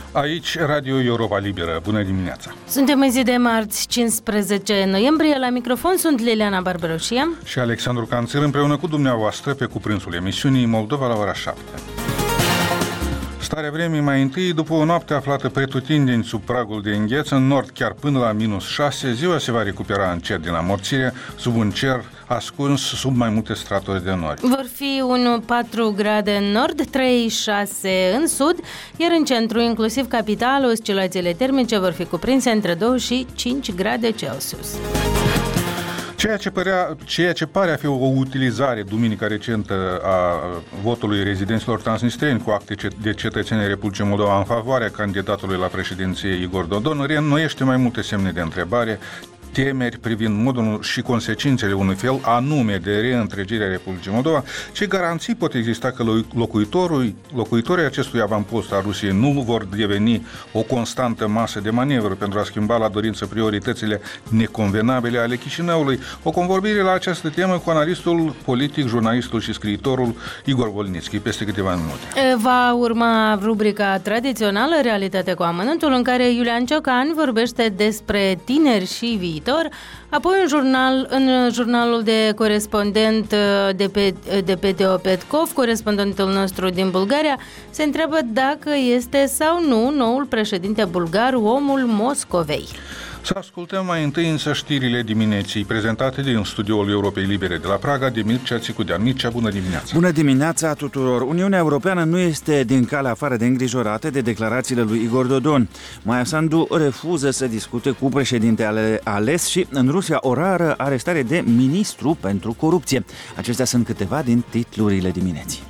Aici, Radio Europa Liberă. Bună dimineața! Suntem în zi de marți, 15 noiembrie. La microfon sunt Liliana Barbaroșia și Alexandru Canțir, împreună cu dumneavoastră pe cuprinsul emisiunii Moldova la ora 7. Starea vremii mai întâi, după o noapte aflată pretutindeni sub pragul de îngheț, în nord chiar până la -6, ziua se va recupera încet din amorțire, sub un cer ascuns sub mai multe straturi de nori. Vor fi 1-4 grade în nord, 3-6 în sud, iar în centru, inclusiv capitală, oscilațiile termice vor fi cuprinse între 2 și 5 grade Celsius. Ceea ce pare a fi o utilizare duminica recentă a votului rezidenților transnistreni cu acte de cetățenie Republicii Moldova în favoarea candidatului la președinție Igor Dodon reînnoiește mai multe semne de întrebare, temeri privind modul și consecințele unui fel anume de reîntregirea Republicii Moldova, ce garanții pot exista că locuitorii acestui avampost al Rusiei nu vor deveni o constantă masă de manevră pentru a schimba la dorință prioritățile neconvenabile ale Chișinăului. O convorbire la această temă cu analistul politic, jurnalistul și scriitorul Igor Volnitski, peste câteva minute. Va urma rubrica tradițională Realitate cu amănântul, în care Iulian Ciocan vorbește despre tineri și viitor. Apoi în jurnalul de corespondent de Peteo Petkov, corespondentul nostru din Bulgaria, se întreabă dacă este sau nu noul președinte bulgar omul Moscovei. Să ascultăm mai întâi însă știrile dimineții prezentate din studioul Europei Libere de la Praga de Mircea Țicudean. Mircea, bună dimineața! Bună dimineața tuturor! Uniunea Europeană nu este din calea afară de îngrijorată de declarațiile lui Igor Dodon. Maia Sandu refuză să discute cu președintele ales și în Rusia o rară arestare de ministru pentru corupție. Acestea sunt câteva din titlurile dimineții.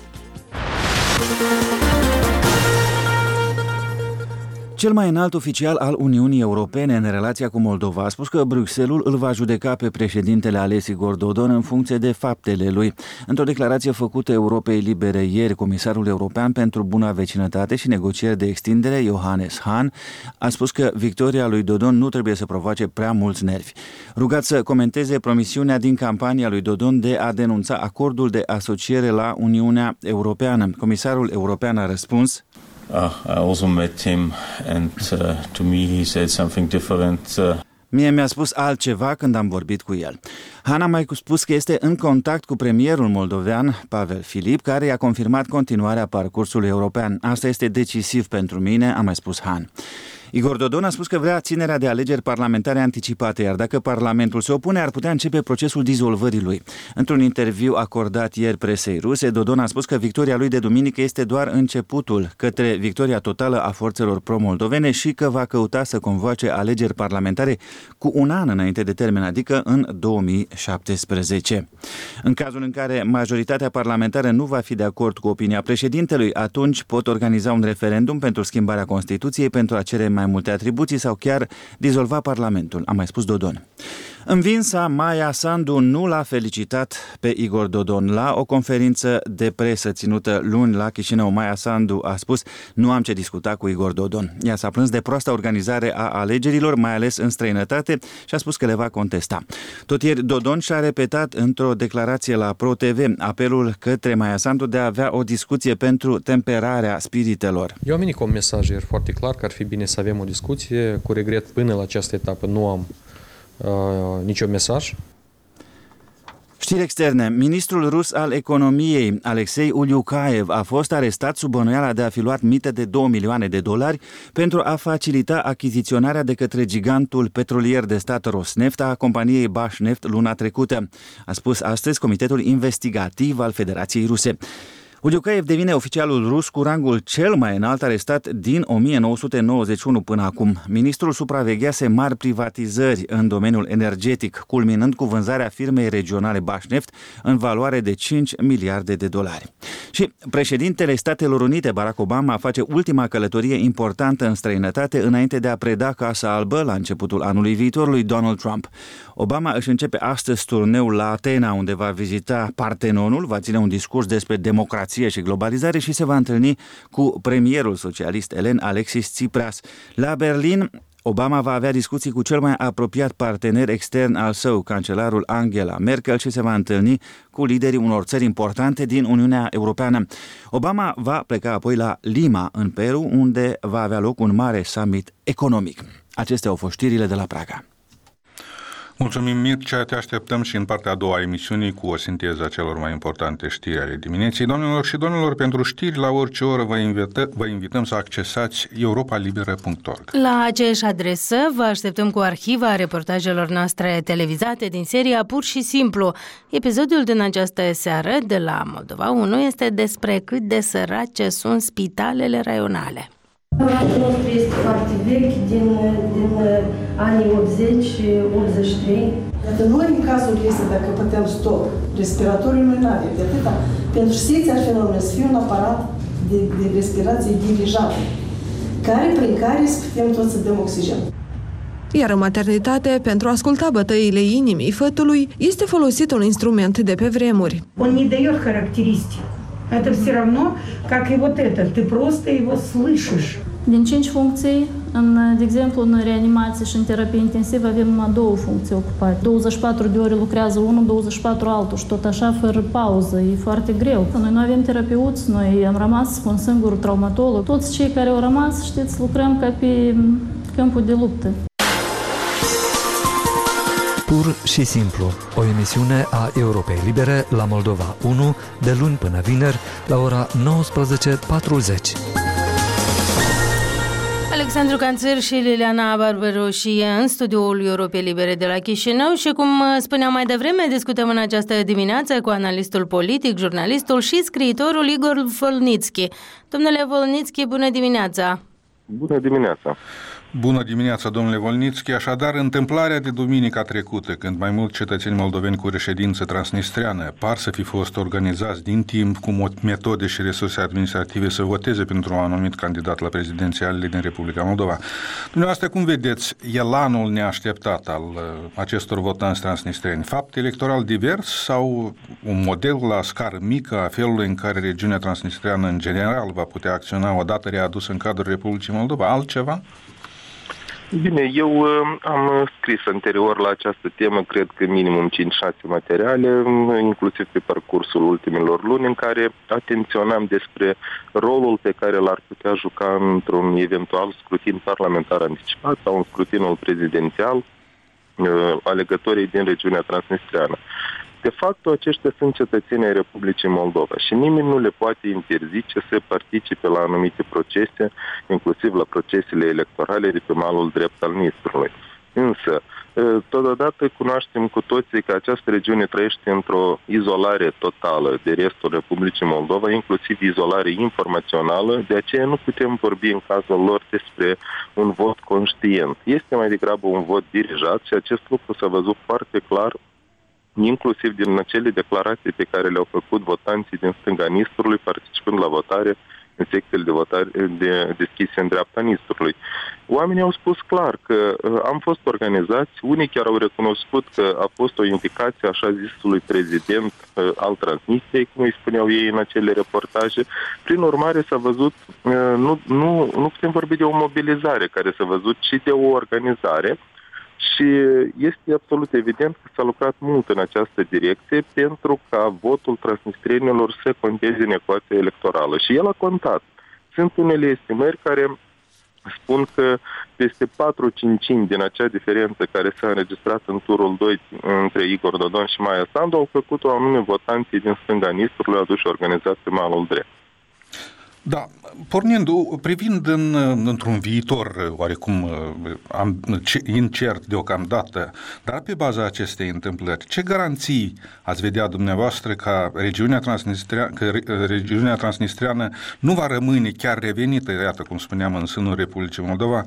Cel mai înalt oficial al Uniunii Europene în relația cu Moldova a spus că Bruxelles îl va judeca pe președintele ales Igor Dodon în funcție de faptele lui. Într-o declarație făcută Europei Libere ieri, comisarul european pentru buna vecinătate și negocieri de extindere, Johannes Hahn, a spus că victoria lui Dodon nu trebuie să provoace prea mulți nervi. Rugat să comenteze promisiunea din campania lui Dodon de a denunța acordul de asociere la Uniunea Europeană. Comisarul european a răspuns: I also met him and to me he said something different. Mie mi-a spus altceva când am vorbit cu el. Han a mai spus că este în contact cu premierul moldovean, Pavel Filip, care i-a confirmat continuarea parcursului european. Asta este decisiv pentru mine, a mai spus Han. Igor Dodon a spus că vrea ținerea de alegeri parlamentare anticipate, iar dacă Parlamentul se opune, ar putea începe procesul dizolvării lui. Într-un interviu acordat ieri presei ruse, Dodon a spus că victoria lui de duminică este doar începutul către victoria totală a forțelor pro-moldovene și că va căuta să convoace alegeri parlamentare cu un an înainte de termen, adică în 2017. În cazul în care majoritatea parlamentară nu va fi de acord cu opinia președintelui, atunci pot organiza un referendum pentru schimbarea Constituției pentru a cere mai multe atribuții sau chiar dizolva Parlamentul, a mai spus Dodon. Învinsa, Maia Sandu nu l-a felicitat pe Igor Dodon. La o conferință de presă ținută luni la Chișinău, Maia Sandu a spus: nu am ce discuta cu Igor Dodon. Ea s-a plâns de proasta organizare a alegerilor, mai ales în străinătate, și a spus că le va contesta. Tot ieri, Dodon și-a repetat într-o declarație la ProTV apelul către Maia Sandu de a avea o discuție pentru temperarea spiritelor. Eu am venit cu un mesaj ieri foarte clar că ar fi bine să avem o discuție. Cu regret, până la această etapă nu am niciun mesaj. Știri externe. Ministrul rus al economiei, Alexei Uliukaev, a fost arestat sub bănuiala de a fi luat mită de $2 milioane pentru a facilita achiziționarea de către gigantul petrolier de stat Rosneft a companiei Bashneft luna trecută, a spus astăzi Comitetul Investigativ al Federației Ruse. Uliukaev devine oficialul rus cu rangul cel mai înalt arestat din 1991 până acum. Ministrul supraveghease mari privatizări în domeniul energetic, culminând cu vânzarea firmei regionale Bashneft în valoare de $5 miliarde. Și președintele Statelor Unite, Barack Obama, face ultima călătorie importantă în străinătate înainte de a preda Casa Albă la începutul anului viitor lui Donald Trump. Obama își începe astăzi turneul la Atena, unde va vizita Partenonul, va ține un discurs despre democrație și globalizare și se va întâlni cu premierul socialist elen Alexis Tsipras. La Berlin Obama va avea discuții cu cel mai apropiat partener extern al său, cancelarul Angela Merkel, și se va întâlni cu liderii unor țări importante din Uniunea Europeană. Obama va pleca apoi la Lima, în Peru, unde va avea loc un mare summit economic. Acestea au fost știrile de la Praga. Mulțumim, Mircea, te așteptăm și în partea a doua a emisiunii cu o sinteză a celor mai importante știri ale dimineții. Doamnelor și domnilor, pentru știri la orice oră vă invităm să accesați europalibera.org. La aceeași adresă vă așteptăm cu arhiva reportajelor noastre televizate din seria Pur și Simplu. Episodul din această seară de la Moldova 1 este despre cât de sărace sunt spitalele raionale. Aparatul nostru este foarte vechi, din anii 80-83. Dacă noi, în cazul este, dacă putem stop respiratoriul, noi n-avem de atâta. Pentru SETI ar fi normal să fie un aparat de respirație dirijată, prin care să putem tot să dăm oxigen. Iar în maternitate, pentru a asculta bătăile inimii fătului, este folosit un instrument de pe vremuri. Он не дает характеристик. Это все равно, как и вот это. Ты просто его слышишь. Din 5 funcții, de exemplu, în reanimație și în terapie intensivă avem numai 2 funcții ocupate. 24 de ore lucrează unul, 24 altul și tot așa, fără pauză. E foarte greu. Noi nu avem terapeuți, noi am rămas cu un singur traumatolog. Toți cei care au rămas, știți, lucrăm ca pe câmpul de luptă. Pur și simplu, o emisiune a Europei Libere la Moldova 1, de luni până vineri, la ora 19:40. Alexandru Canțăr și Liliana Barbaroșie în studioul Europei Libere de la Chișinău și, cum spuneam mai devreme, discutăm în această dimineață cu analistul politic, jurnalistul și scriitorul Igor Volnitski. Domnule Volnitski, bună dimineața! Bună dimineața! Bună dimineața, domnule Volnitski. Așadar, întâmplarea de duminica trecută, când mai mulți cetățeni moldoveni cu reședință transnistreană par să fi fost organizați din timp cu metode și resurse administrative să voteze pentru un anumit candidat la prezidențialele din Republica Moldova. Dumneavoastră, cum vedeți elanul neașteptat al acestor votanți transnistreni? Fapt electoral divers sau un model la scară mică a felului în care regiunea transnistreană în general va putea acționa odată readusă în cadrul Republicii Moldova? Altceva? Bine, eu am scris anterior la această temă, cred că minimum 5-6 materiale, inclusiv pe parcursul ultimilor luni, în care atenționam despre rolul pe care l-ar putea juca într-un eventual scrutin parlamentar anticipat sau un scrutinul prezidențial alegătorii din regiunea transnistreană. De fapt, aceștia sunt cetățenii ai Republicii Moldova și nimeni nu le poate interzice să participe la anumite procese, inclusiv la procesele electorale de pe malul drept al Nistrului. Însă, totodată cunoaștem cu toții că această regiune trăiește într-o izolare totală de restul Republicii Moldova, inclusiv izolare informațională, de aceea nu putem vorbi în cazul lor despre un vot conștient. Este mai degrabă un vot dirijat și acest lucru s-a văzut foarte clar inclusiv din acele declarații pe care le-au făcut votanții din stânga Nistrului, participând la votare în secțiile de votare deschise în dreapta Nistrului. Oamenii au spus clar că am fost organizați, unii chiar au recunoscut că a fost o indicație așa zisului prezident al Transnistriei, cum îi spuneau ei în acele reportaje. Prin urmare s-a văzut, nu putem vorbi de o mobilizare care s-a văzut, ci de o organizare. Și este absolut evident că s-a lucrat mult în această direcție pentru ca votul transnistrienilor să conteze în ecuația electorală. Și el a contat. Sunt unele estimări care spun că peste 4/5 din acea diferență care s-a înregistrat în turul 2 între Igor Dodon și Maia Sandu au făcut-o anume votanții din stânga Nistrului aduși organizați pe malul drept. Da, privind într-un viitor oarecum incert deocamdată, dar pe baza acestei întâmplări, ce garanții ați vedea dumneavoastră că regiunea transnistreană nu va rămâne chiar revenită, iată cum spuneam, în sânul Republicii Moldova,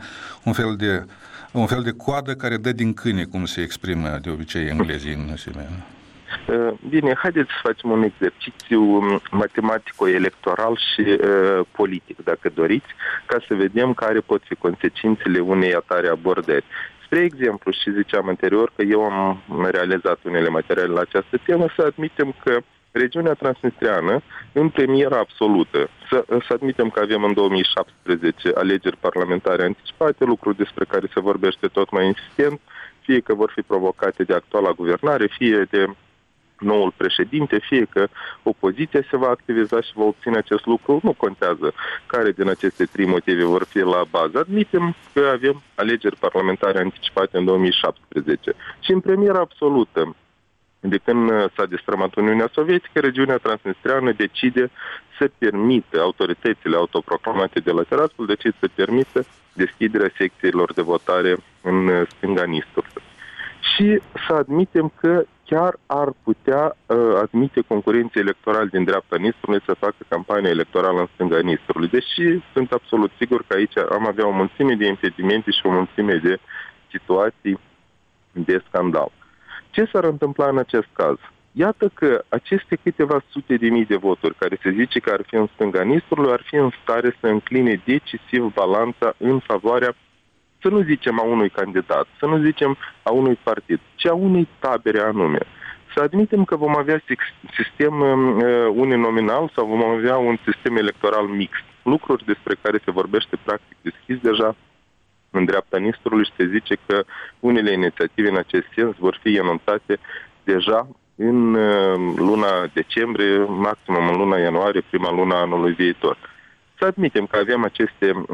un fel de coadă care dă din câine, cum se exprimă de obicei englezii în asemenea? Bine, haideți să facem un exercițiu matematico-electoral și politic, dacă doriți, ca să vedem care pot fi consecințele unei atare abordări. Spre exemplu, și ziceam anterior că eu am realizat unele materiale la această temă, să admitem că regiunea transnistreană în premieră absolută. Să admitem că avem în 2017 alegeri parlamentare anticipate, lucruri despre care se vorbește tot mai insistent, fie că vor fi provocate de actuala guvernare, fie de noul președinte, fie că opoziția se va activiza și va obține acest lucru, nu contează care din aceste trei motive vor fi la bază. Admitem că avem alegeri parlamentare anticipate în 2017 și în premieră absolută, de când s-a destrămat Uniunea Sovietică, regiunea transnistreană decide să permită, autoritățile autoproclamate de la Tiraspol decid să permită deschiderea secțiilor de votare în stânga Nistrului. Și să admitem că chiar ar putea admite concurenții electorali din dreapta Nistrului să facă campanie electorală în stânga Nistrului. Deși sunt absolut sigur că aici am avea o mulțime de impedimente și o mulțime de situații de scandal. Ce s-ar întâmpla în acest caz? Iată că aceste câteva sute de mii de voturi, care se zice că ar fi în stânga Nistrului, ar fi în stare să încline decisiv balanța în favoarea, să nu zicem a unui candidat, să nu zicem a unui partid, ci a unei tabere anume. Să admitem că vom avea sistem uninominal sau vom avea un sistem electoral mixt. Lucruri despre care se vorbește practic deschis deja în dreapta Nistrului și se zice că unele inițiative în acest sens vor fi enunțate deja în luna decembrie, maximum în luna ianuarie, prima luna anului viitor. Să admitem că avem aceste,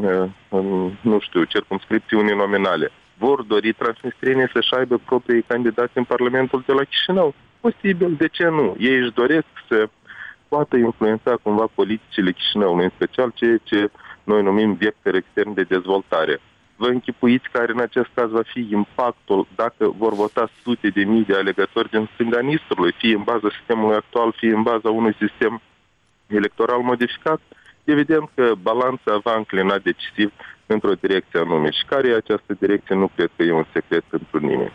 circumscripții uninominale. Vor dori transnistrenii să-și aibă proprii candidați în Parlamentul de la Chișinău? Posibil, de ce nu? Ei își doresc să poată influența cumva politicile Chișinăului, în special ceea ce noi numim vector extern de dezvoltare. Vă închipuiți care în acest caz va fi impactul dacă vor vota sute de mii de alegători din stânga Nistrului, fie în baza sistemului actual, fie în baza unui sistem electoral modificat? Evident că balanța va înclina decisiv într-o direcție anume. Și care e această direcție nu cred că e un secret pentru nimeni.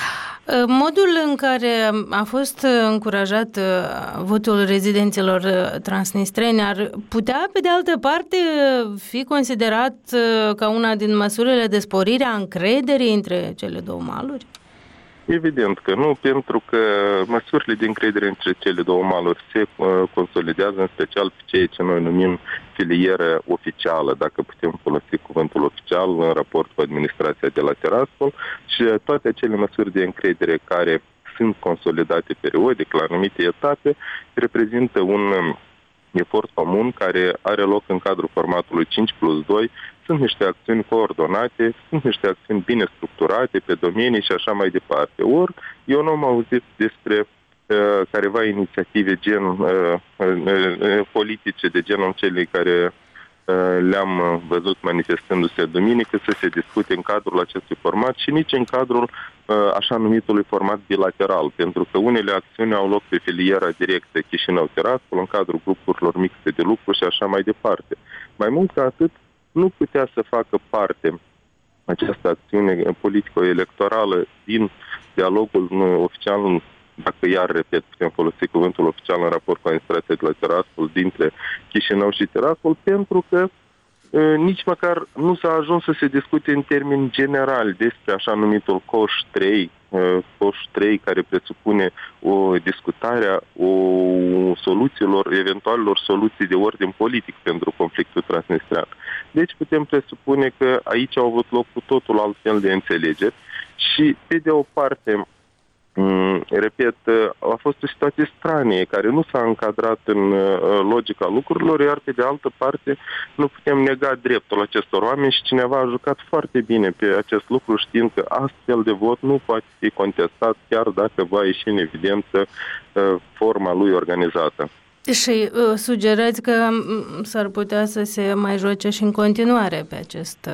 Modul în care a fost încurajat votul rezidenților transnistreni ar putea, pe de altă parte, fi considerat ca una din măsurile de sporire a încrederii între cele două maluri? Evident că nu, pentru că măsurile de încredere între cele două maluri se consolidează, în special pe ceea ce noi numim filieră oficială, dacă putem folosi cuvântul oficial, în raport cu administrația de la Tiraspol, și toate acele măsuri de încredere care sunt consolidate periodic la anumite etape reprezintă un efort comun care are loc în cadrul formatului 5+2. Sunt niște acțiuni coordonate, sunt niște acțiuni bine structurate pe domenii și așa mai departe. Ori eu nu am auzit despre careva inițiative politice de genul celei care le-am văzut manifestându-se duminică să se discute în cadrul acestui format și nici în cadrul așa numitului format bilateral, pentru că unele acțiuni au loc pe filiera directă Chișinău-Tiraspol în cadrul grupurilor mixte de lucru și așa mai departe. Mai mult ca atât, nu putea să facă parte această acțiune politico-electorală din dialogul oficial, dacă iar, repet, putem folosi cuvântul oficial în raport cu administrația de la Tiraspol, dintre Chișinău și Tiraspol, pentru că nici măcar nu s-a ajuns să se discute în termeni generali despre așa numitul coș 3, care presupune o discutare a soluțiilor, eventualelor soluții de ordin politic pentru conflictul transnistrean. Deci putem presupune că aici au avut loc cu totul altfel de înțelegeri și, pe de o parte, repet, a fost o situație stranie care nu s-a încadrat în logica lucrurilor, iar pe de altă parte nu putem nega dreptul acestor oameni și cineva a jucat foarte bine pe acest lucru, știind că astfel de vot nu poate fi contestat chiar dacă va ieși în evidență forma lui organizată. Și sugerați că s-ar putea să se mai joace și în continuare pe acest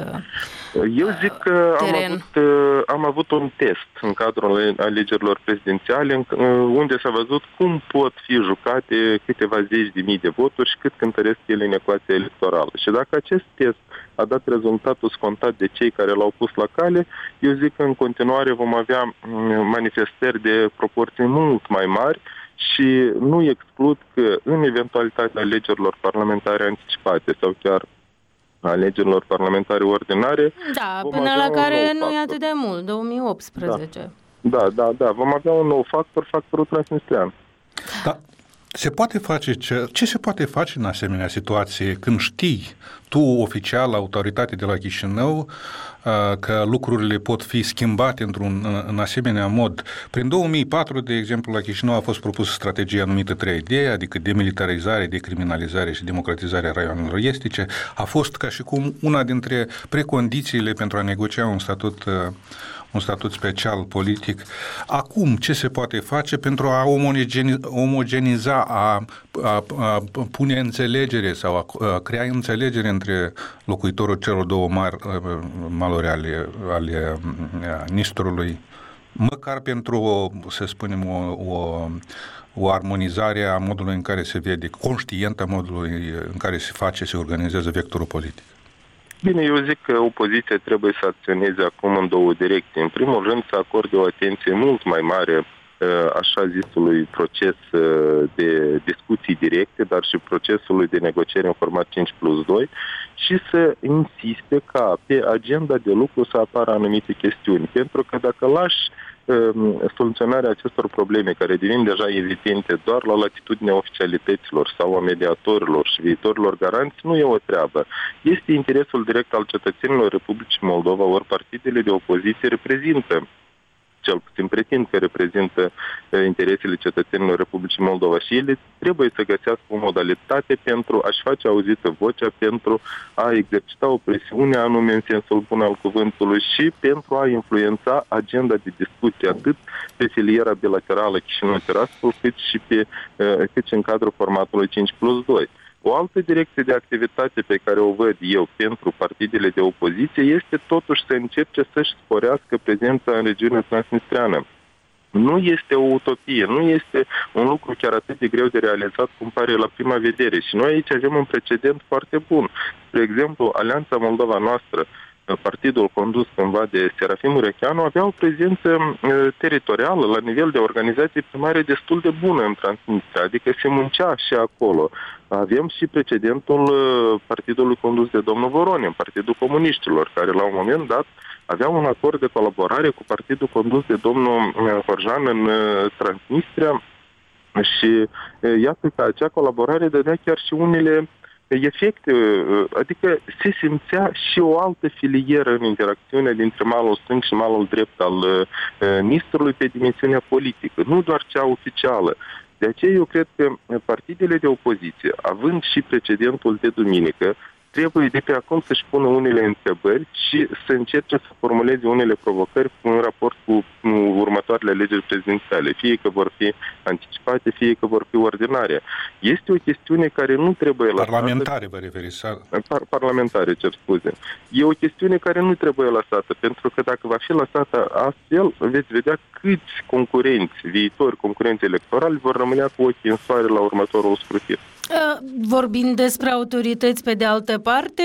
Eu zic că teren. am avut un test în cadrul alegerilor prezidențiale unde s-a văzut cum pot fi jucate câteva zeci de mii de voturi și cât cântăresc ele în ecuația electorală. Și dacă acest test a dat rezultatul scontat de cei care l-au pus la cale, eu zic că în continuare vom avea manifestări de proporții mult mai mari și nu exclud că în eventualitatea alegerilor parlamentare anticipate sau chiar alegerilor parlamentare ordinare... Da, până la care nu e atât de mult, 2018. Da, vom avea un nou factor, factorul transnistrean. Da. Ce se poate face în asemenea situație când știi tu, oficial, autoritate de la Chișinău, că lucrurile pot fi schimbate în asemenea mod? Prin 2004, de exemplu, la Chișinău a fost propusă strategia numită 3D, adică demilitarizare, decriminalizare și democratizarea raioanelor estice. A fost ca și cum una dintre precondițiile pentru a negocia un statut special politic. Acum, ce se poate face pentru a omogeniza, a pune înțelegere sau a crea înțelegere între locuitorul celor două maluri ale Nistrului, măcar pentru, să spunem, o armonizare a modului în care se vede, conștient a modului în care se organizează vectorul politic? Bine, eu zic că opoziția trebuie să acționeze acum în două direcții. În primul rând să acorde o atenție mult mai mare așa zisului proces de discuții directe, dar și procesului de negociere în format 5+2 și să insiste ca pe agenda de lucru să apară anumite chestiuni. Pentru că dacă lași soluționarea acestor probleme, care devin deja evidente doar la latitudinea oficialităților sau a mediatorilor și viitorilor garanți, nu e o treabă. Este interesul direct al cetățenilor Republicii Moldova, ori partidele de opoziție reprezintă, cel puțin pretind că reprezintă interesele cetățenilor Republicii Moldova și ele trebuie să găsească o modalitate pentru a-și face auzită vocea, pentru a exercita o presiune anume în sensul bun al cuvântului și pentru a influența agenda de discuție atât pe filiera bilaterală Chișinău-Tiraspol cât și în cadrul formatului 5+2. O altă direcție de activitate pe care o văd eu pentru partidele de opoziție este totuși să încerce să-și sporească prezența în regiunea transnistreană. Nu este o utopie, nu este un lucru chiar atât de greu de realizat cum pare la prima vedere. Și noi aici avem un precedent foarte bun. De exemplu, Alianța Moldova Noastră, partidul condus cândva de Serafim Urecheanu, avea o prezență teritorială la nivel de organizație primare destul de bună în Transnistria, adică se muncea și acolo. Avem și precedentul partidului condus de domnul Voronin, Partidul Comuniștilor, care la un moment dat avea un acord de colaborare cu partidul condus de domnul Horjan în Transnistria și iată că acea colaborare dădea chiar și unele efecte, adică se simțea și o altă filieră în interacțiunea dintre malul stâng și malul drept al Nistrului pe dimensiunea politică, nu doar cea oficială. De aceea eu cred că partidele de opoziție, având și precedentul de duminică, trebuie de pe acum să-și pună unele întrebări și să încerce să formuleze unele provocări în raport cu următoarele alegeri prezidențiale, fie că vor fi anticipate, fie că vor fi ordinare. Este o chestiune care nu trebuie lăsată... Parlamentare, vă referiți? Parlamentare, cer scuze. E o chestiune care nu trebuie lăsată, pentru că dacă va fi lăsată astfel, veți vedea câți viitori concurenți electorali vor rămâne cu ochii în soare la următorul scrutin. Vorbind despre autorități, pe de altă parte,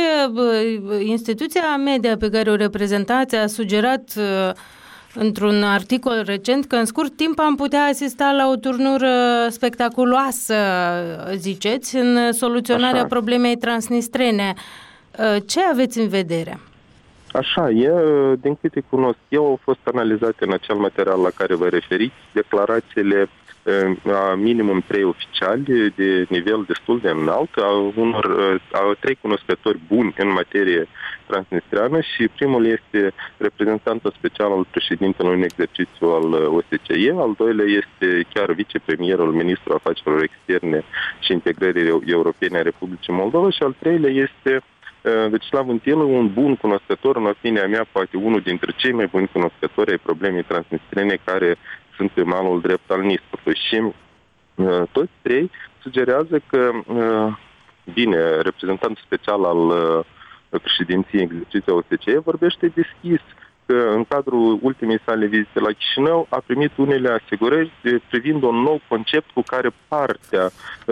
instituția media pe care o reprezentați a sugerat într-un articol recent că în scurt timp am putea asista la o turnură spectaculoasă, ziceți, în soluționarea problemei transnistrene. Ce aveți în vedere? Așa e, din câte cunosc eu, au fost analizate în acel material la care vă referiți declarațiile a minimum 3 oficiali de nivel destul de înalt, a 3 cunoscători buni în materie transnistreană și primul este reprezentantul special al președintelui în exercițiu al OSCE, al doilea este chiar vicepremierul, ministrul afacerilor externe și integrării europene a Republicii Moldova și al treilea este Vecislav Întilu, un bun cunoscător, în opinia mea, poate unul dintre cei mai buni cunoscători ai problemei transnistrene care sunt pe malul drept al Nistrului. Și toți trei sugerează că, bine, reprezentantul special al președinției exerciției OSCE vorbește deschis că în cadrul ultimei sale vizite la Chișinău a primit unele asigurări privind un nou concept cu care partea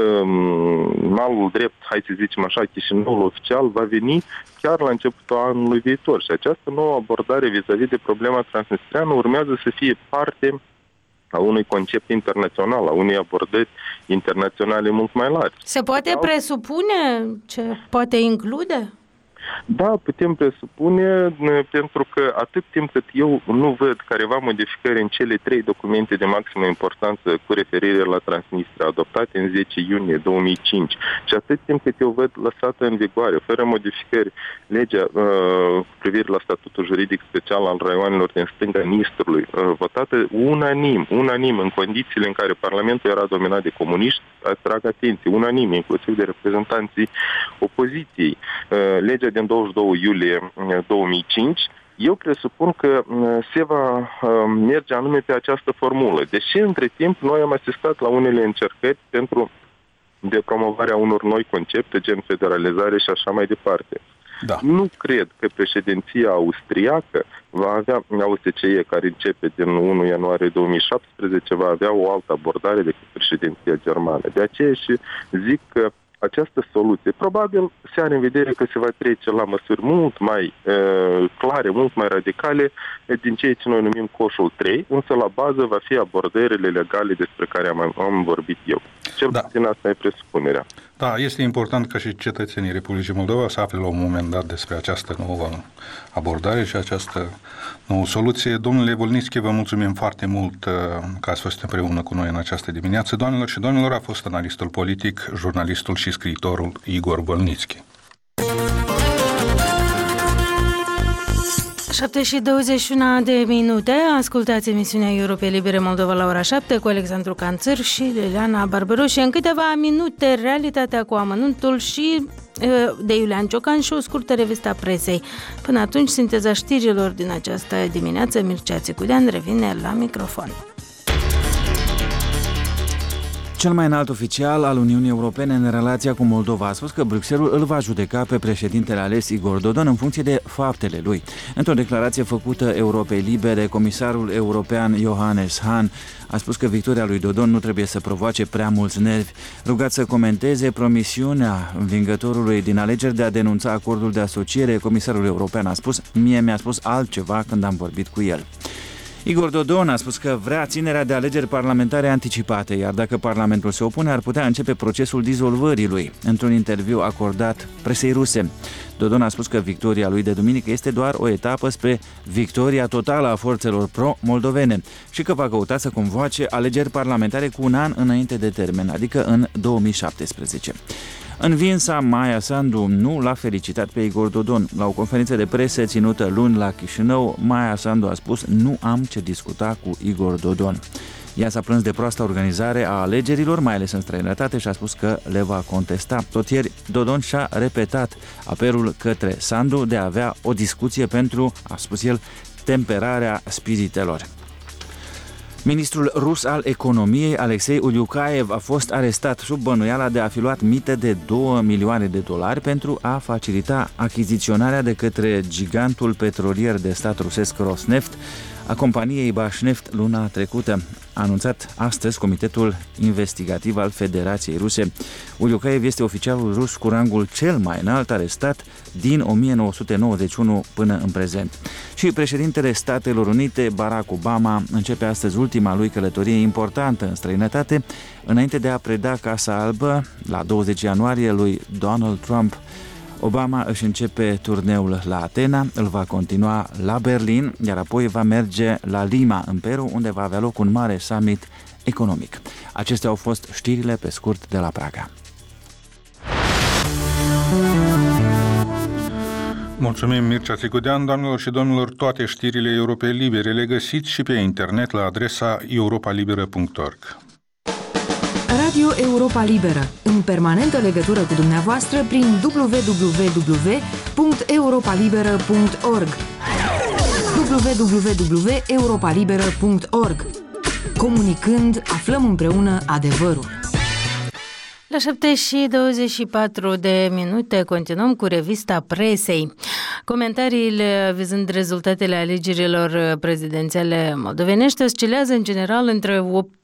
malul drept, hai să zicem așa, Chișinăul oficial, va veni chiar la începutul anului viitor. Și această nouă abordare vis-a-vis de problema transnistreană urmează să fie parte a unui concept internațional, a unei abordări internaționale mult mai largi. Se poate presupune ce poate include? Da, putem presupune, pentru că atât timp cât eu nu văd careva modificări în cele 3 documente de maximă importanță cu referire la Transnistria, adoptate în 10 iunie 2005, și atât timp cât eu văd lăsată în vigoare, fără modificări, legea cu privire la statutul juridic special al raioanelor din stânga Nistrului, votată unanim, în condițiile în care Parlamentul era dominat de comuniști, atrag atenție, unanim, inclusiv de reprezentanții opoziției, legea din 22 iulie 2005, eu presupun că se va merge anume pe această formulă. Deși între timp noi am asistat la unele încercări de promovarea unor noi concepte, gen federalizare și așa mai departe. Da. Nu cred că președinția austriacă va avea, OSCE, care începe din 1 ianuarie 2017, va avea o altă abordare decât președinția germană. De aceea și zic că această soluție probabil se are în vedere că se va trece la măsuri mult mai clare, mult mai radicale din ceea ce noi numim coșul 3, însă la bază va fi abordările legale despre care am vorbit eu. Cel puțin asta e presupunerea. Da, este important ca și cetățenii Republicii Moldova să afle la un moment dat despre această nouă abordare și această nouă soluție. Domnule Volnitski, vă mulțumim foarte mult că ați fost împreună cu noi în această dimineață. Doamnelor și domnilor, a fost analistul politic, jurnalistul și scriitorul Igor Volnitski. 7:21 ascultați emisiunea Europei Libere Moldova la ora 7 cu Alexandru Canțăr și Liliana Barbaros și în câteva minute realitatea cu amănuntul și de Iulian Ciocan și o scurtă revistă presei. Până atunci, sinteza știrilor din această dimineață, Mircea Țicudean revine la microfon. Cel mai înalt oficial al Uniunii Europene în relația cu Moldova a spus că Bruxelles îl va judeca pe președintele ales Igor Dodon în funcție de faptele lui. Într-o declarație făcută Europei Libere, comisarul european Johannes Hahn a spus că victoria lui Dodon nu trebuie să provoace prea mulți nervi. Rugat să comenteze promisiunea învingătorului din alegeri de a denunța acordul de asociere, comisarul european a spus: "Mie mi-a spus altceva când am vorbit cu el." Igor Dodon a spus că vrea ținerea de alegeri parlamentare anticipate, iar dacă Parlamentul se opune, ar putea începe procesul dizolvării lui. Într-un interviu acordat presei ruse, Dodon a spus că victoria lui de duminică este doar o etapă spre victoria totală a forțelor pro-moldovene și că va căuta să convoace alegeri parlamentare cu un an înainte de termen, adică în 2017. Învinsa Maia Sandu nu l-a felicitat pe Igor Dodon. La o conferință de presă ținută luni la Chișinău, Maia Sandu a spus: "Nu am ce discuta cu Igor Dodon." Ea s-a plâns de proasta organizare a alegerilor, mai ales în străinătate, și a spus că le va contesta. Tot ieri, Dodon și-a repetat apelul către Sandu de a avea o discuție pentru, a spus el, temperarea spiritelor. Ministrul rus al economiei, Alexei Uliukaev, a fost arestat sub bănuiala de a fi luat mită de $2 milioane pentru a facilita achiziționarea de către gigantul petrolier de stat rusesc Rosneft a companiei Bashneft luna trecută, a anunțat astăzi Comitetul Investigativ al Federației Ruse. Uliukaev este oficialul rus cu rangul cel mai înalt arestat din 1991 până în prezent. Și președintele Statelor Unite, Barack Obama, începe astăzi ultima lui călătorie importantă în străinătate, înainte de a preda Casa Albă la 20 ianuarie lui Donald Trump. Obama își începe turneul la Atena, îl va continua la Berlin, iar apoi va merge la Lima, în Peru, unde va avea loc un mare summit economic. Acestea au fost știrile pe scurt de la Praga. Mulțumim, Mircea Țicudean. Doamnelor și domnilor, toate știrile Europei Libere le găsiți și pe internet la adresa europalibera.org. Radio Europa Liberă, în permanentă legătură cu dumneavoastră prin www.europalibera.org www.europalibera.org. Comunicând, aflăm împreună adevărul. La 7:24 continuăm cu revista presei. Comentariile vizând rezultatele alegerilor prezidențiale moldovenești oscilează în general între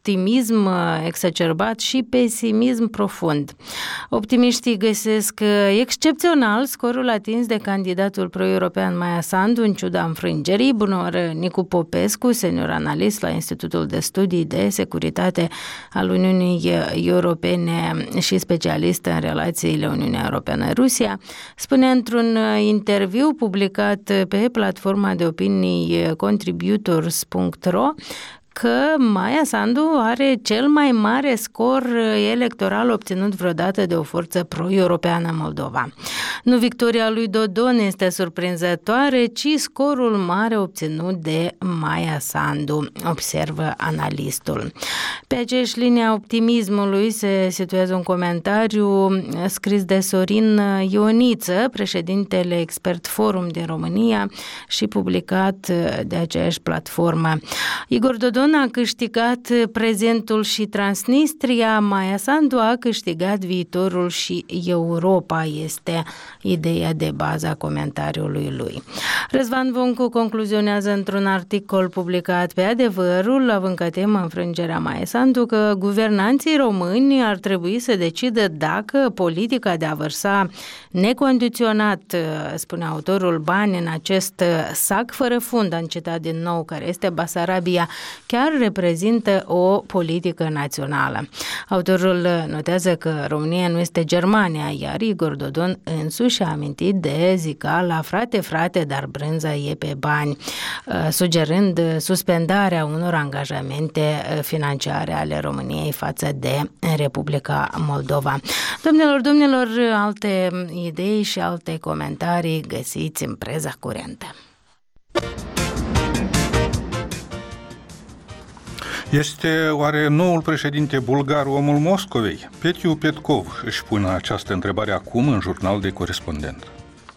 optimism exacerbat și pesimism profund. Optimiștii găsesc excepțional scorul atins de candidatul pro-european Maia Sandu în ciuda înfrângerii. Bună oră, Nicu Popescu, senior analist la Institutul de Studii de Securitate al Uniunii Europene și specialist în relațiile Uniunea Europeană-Rusia, spune într-un interviu publicat pe platforma de opinii contributors.ro că Maia Sandu are cel mai mare scor electoral obținut vreodată de o forță pro-europeană Moldova. Nu victoria lui Dodon este surprinzătoare, ci scorul mare obținut de Maia Sandu, observă analistul. Pe aceeași linie a optimismului se situează un comentariu scris de Sorin Ioniță, președintele Expert Forum din România și publicat de aceeași platformă. Igor Dodon a câștigat prezentul și Transnistria, Maia Sandu a câștigat viitorul și Europa, este ideea de bază a comentariului lui. Răzvan Voncu concluzionează într-un articol publicat pe Adevărul, având ca temă înfrângerea Maia Sandu, că guvernanții români ar trebui să decidă dacă politica de a vărsa necondiționat, spune autorul, bani în acest sac fără fund, am citat din nou, care este Basarabia, chiar reprezintă o politică națională. Autorul notează că România nu este Germania, iar Igor Dodon însuși a amintit de zicala frate, dar brânza e pe bani, sugerând suspendarea unor angajamente financiare ale României față de Republica Moldova. Domnilor, alte idei și alte comentarii găsiți în preza curentă. Este oare noul președinte bulgar omul Moscovei? Petiu Petkov își pune această întrebare acum în Jurnal de Corespondent.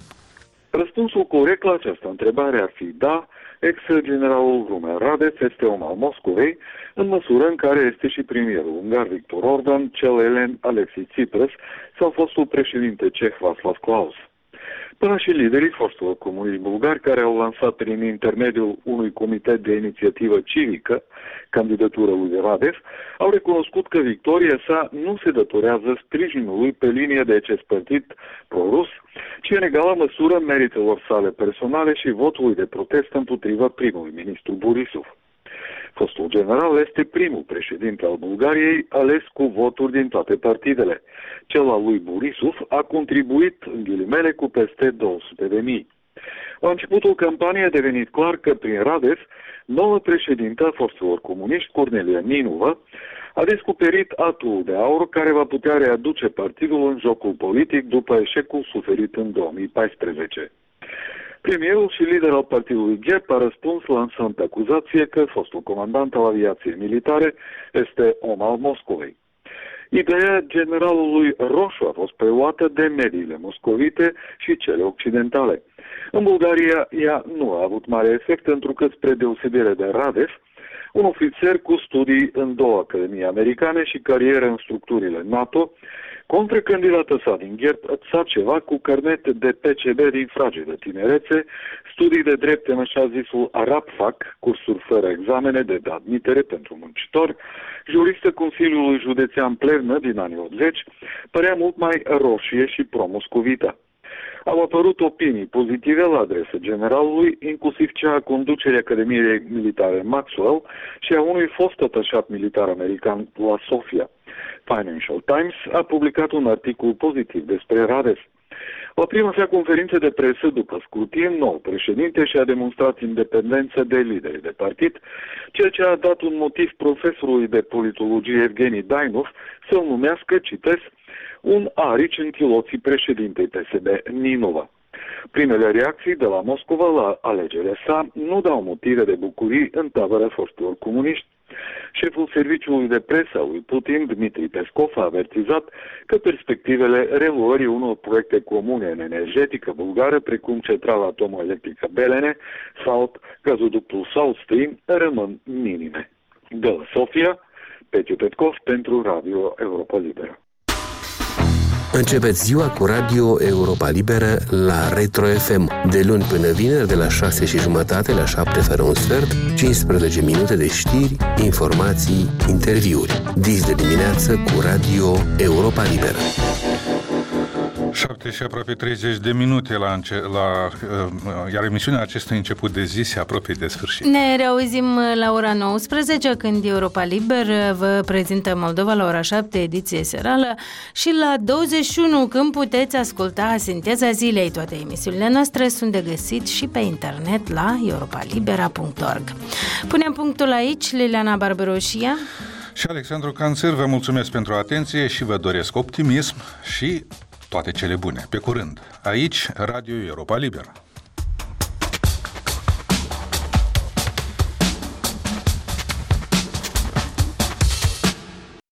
Răspunsul corect la această întrebare ar fi da, ex-generalul Rumen Radev este om al Moscovei, în măsură în care este și premierul ungar Viktor Orban, cel elen Alexis Tsipras sau fostul președinte ceh Václav Klaus. Până și liderii fostelor comuniști bulgari care au lansat prin intermediul unui comitet de inițiativă civică candidatura lui Radev, au recunoscut că victoria sa nu se datorează sprijinului pe linie de acest partid pro-rus, ci în egală măsură meritelor sale personale și votului de protest împotriva primului ministru Borisov. Fostul general este primul președinte al Bulgariei ales cu voturi din toate partidele. Cel al lui Borisov a contribuit, în ghilimele, cu peste 200.000. La începutul campaniei a devenit clar că prin Radev, noua președintă a forțelor comuniști, Cornelia Ninova, a descoperit atul de aur care va putea readuce partidul în jocul politic după eșecul suferit în 2014. Premierul și lider al partidului GEP a răspuns lansând acuzație că fostul comandant al aviației militare este om al Moscovei. Ideea generalului Roșu a fost preluată de mediile moscovite și cele occidentale. În Bulgaria, ea nu a avut mare efect, întrucât, spre deosebire de Radev, un ofițer cu studii în 2 academii americane și carieră în structurile NATO, contra candidata sa din Ghept Țapceva cu carnet de PCB din fragedă tinerețe, studii de drept în așa zisul ArabFac, cursuri fără examene de admitere pentru muncitori, juristă Consiliului Județean Plevnă din anii 80, părea mult mai roșie și pro-moscovită. Au apărut opinii pozitive la adresa generalului, inclusiv cea a conducerii Academiei Militare Maxwell și a unui fost atașat militar american la Sofia. Financial Times a publicat un articol pozitiv despre Radev. La prima sa conferință de presă după scrutin, nou președinte și-a demonstrat independență de lideri de partid, ceea ce a dat un motiv profesorului de politologie Evgeni Dainov să-l numească, citez, un arici în chiloții președintei PSD Ninova. Primele reacții de la Moscova la alegerea sa nu dau motive de bucurii în tabăra foștilor comuniști. Șeful serviciului de presă al lui Putin, Dmitri Peskov, a avertizat că perspectivele reluării unor proiecte comune în energetică bulgară, precum centrala atomoelectrică Belene sau gazoductul South Stream, rămân minime. De la Sofia, Petiu Petkov pentru Radio Europa Liberă. Începeți ziua cu Radio Europa Liberă la Retro FM, de luni până vineri, de la 6:30 la 7 fără un sfert, 15 minute de știri, informații, interviuri. Dis de dimineață cu Radio Europa Liberă. 7 și aproape 30 de minute iar emisiunea acestui început de zi se apropie de sfârșit. Ne reauzim la ora 19, când Europa Liber vă prezintă Moldova la ora 7, ediție serală, și la 21, când puteți asculta Sinteza Zilei. Toate emisiunile noastre sunt de găsit și pe internet la europalibera.org. Punem punctul aici, Liliana Barberoșia și Alexandru Canțăr. Vă mulțumesc pentru atenție și vă doresc optimism și toate cele bune. Pe curând. Aici, Radio Europa Liberă.